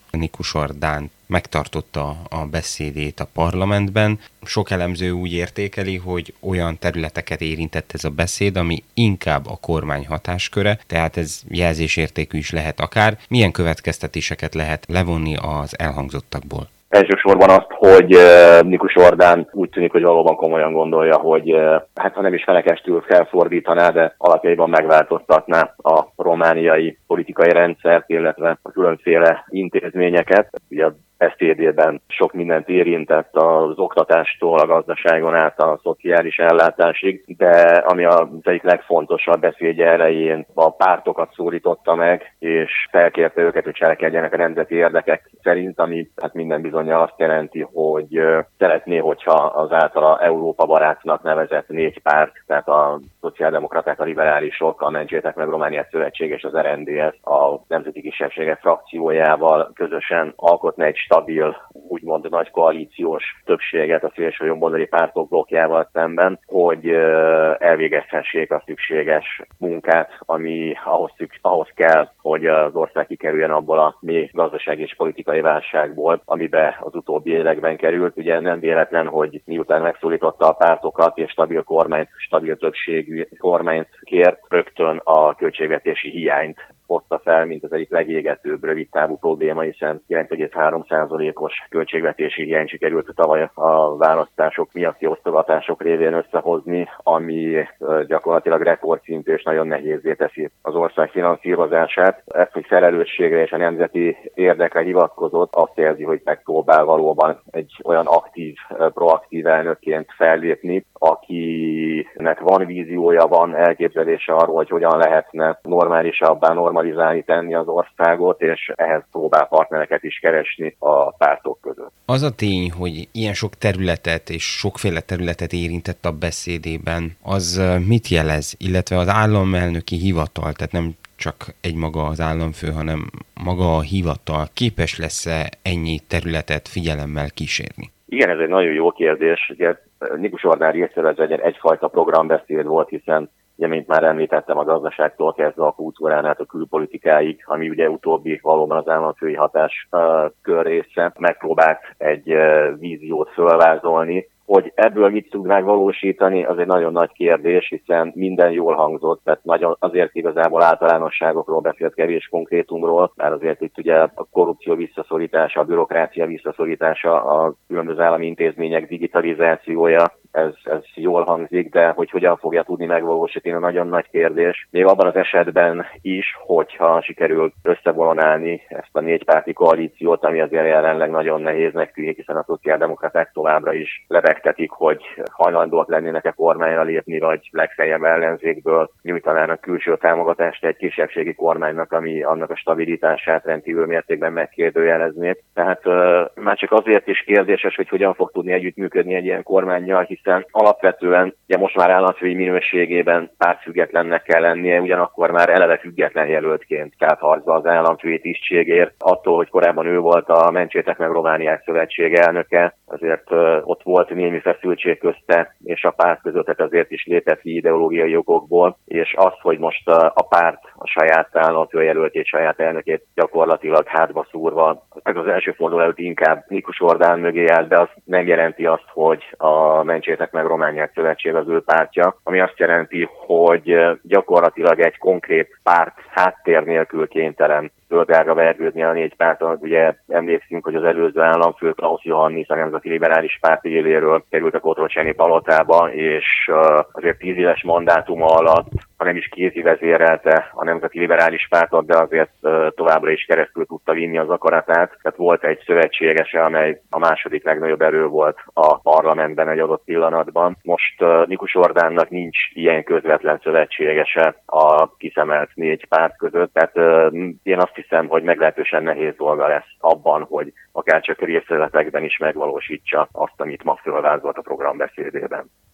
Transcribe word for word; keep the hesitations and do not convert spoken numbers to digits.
Nikus Ordán megtartotta a beszédét a parlamentben. Sok elemző úgy értékeli, hogy olyan területeket érintett ez a beszéd, ami inkább a kormány hatásköre, tehát ez jelzésértékű is lehet akár. Milyen következtetéseket lehet levonni az elhangzottakból? Elsősorban azt, hogy Nikus Ordán úgy tűnik, hogy valóban komolyan gondolja, hogy hát ha nem is fenekestül felfordítaná, de alapjaiban megváltoztatná a romániai politikai rendszert, illetve a különféle intézményeket. Ugye a beszédében sok mindent érintett, az oktatástól a gazdaságon át a szociális ellátásig, de ami az egyik legfontosabb, beszédje elején a pártokat szólította meg, és felkérte őket, hogy cselekedjenek a nemzeti érdekek szerint, ami hát minden bizonnyal azt jelenti, hogy szeretné, hogyha az általa Európa barátnak nevezett négy párt, tehát a szociáldemokraták, a liberálisok, a Mentsétek meg Romániát Szövetség és az er en dé es a Nemzeti Kisebbségek frakciójával közösen alkotna egy stabil, úgymond nagy koalíciós többséget a szélsőjobboldali pártok blokkjával szemben, hogy elvégezhessék a szükséges munkát, ami ahhoz, szükség, ahhoz kell, hogy az ország kikerüljön abból a mély gazdasági és politikai válságból, amibe az utóbbi években került. Ugye nem véletlen, hogy miután megszólította a pártokat és stabil kormányt, stabil többségű kormányt kért, rögtön a költségvetési hiányt hozta fel, mint az egyik legégetőbb rövidtávú probléma, hiszen kilenc egész három százalékos költségvetési hiány sikerült tavaly a választások miatti osztogatások révén összehozni, ami gyakorlatilag rekordszintű és nagyon nehézzé teszi az ország finanszírozását. Ezt, hogy felelősségre és a nemzeti érdekre hivatkozott, azt érzi, hogy megpróbál valóban egy olyan aktív, proaktív elnökként fellépni, akinek van víziója, van elképzelése arról, hogy hogyan lehetne normálisabbá, normalizálni tenni az országot, és ehhez próbál partnereket is keresni a pártok között. Az a tény, hogy ilyen sok területet és sokféle területet érintett a beszédében, az mit jelez, illetve az államelnöki hivatal, tehát nem csak egy maga az államfő, hanem maga a hivatal képes lesz-e ennyi területet figyelemmel kísérni? Igen, ez egy nagyon jó kérdés. Ugye Nikus Ordán részéről ez egy, egyfajta programbeszéd volt, hiszen ugye, mint már említettem, a gazdaságtól kezdve a kultúrán át a külpolitikáig, ami ugye utóbbi valóban az államfői hatás uh, kör része, megpróbált egy uh, víziót fölvázolni. Hogy ebből mit tud megvalósítani, az egy nagyon nagy kérdés, hiszen minden jól hangzott, tehát nagyon azért igazából általánosságokról beszélt, kevés konkrétumról, mert azért itt ugye a korrupció visszaszorítása, a bürokrácia visszaszorítása, a különböző állami intézmények digitalizációja, ez, ez jól hangzik, de hogy hogyan fogja tudni megvalósítani, a nagyon nagy kérdés. Még abban az esetben is, hogyha sikerül összevonálni ezt a négypárti koalíciót, ami azért jelenleg nagyon nehéznek tűnik, hiszen a szociáldemokraták továbbra is lebegtetik, hogy hajlandóak lennének-e kormányra lépni, vagy legfeljebb ellenzékből nyújtanának külső támogatást egy kisebbségi kormánynak, ami annak a stabilitását rendkívül mértékben megkérdőjelezné. Tehát uh, már csak azért is kérdéses, hogy hogyan fog tudni együttműködni egy ilyen kormánnyal, hiszen alapvetően ugye most már államfői minőségében pártfüggetlennek kell lennie, ugyanakkor már eleve független jelöltként kelt harcba az államfői tisztségért. Attól, hogy korábban ő volt a Mentsétek meg Romániát Szövetség elnöke, azért uh, ott volt némi feszültség közte és a párt között, tehát azért is lépett ki ideológiai okokból, és az, hogy most uh, a párt a saját államfő jelöltét, saját elnökét gyakorlatilag hátba szúrva, ez az első forduló előtt inkább Nikus Ordán mögé állt, de az nem jelenti azt, hogy a Mentsétek meg Romániát Szövetség az ő pártja, ami azt jelenti, hogy gyakorlatilag egy konkrét párt háttér nélkül kénytelen földárra vergődni a négy párton. Ugye emlékszünk, hogy az előző államfő Klaus Johannis a Nemzeti Liberális Párt éléről került a Cotroceni palotába, és azért tíz éves mandátuma alatt, ha nem is kézi vezérelte a Nemzeti Liberális Pártot, de azért továbbra is keresztül tudta vinni az akaratát. Tehát volt egy szövetségese, amely a második legnagyobb erő volt a parlamentben egy adott pillanatban. Most Nikus Ordánnak nincs ilyen közvetlen szövetségese a kiszemelt négy párt között, tehát én azt hiszem, hogy meglehetősen nehéz dolga lesz abban, hogy akár csak részletekben is megvalósítsa azt, amit ma fölvázolt a programbeszédében.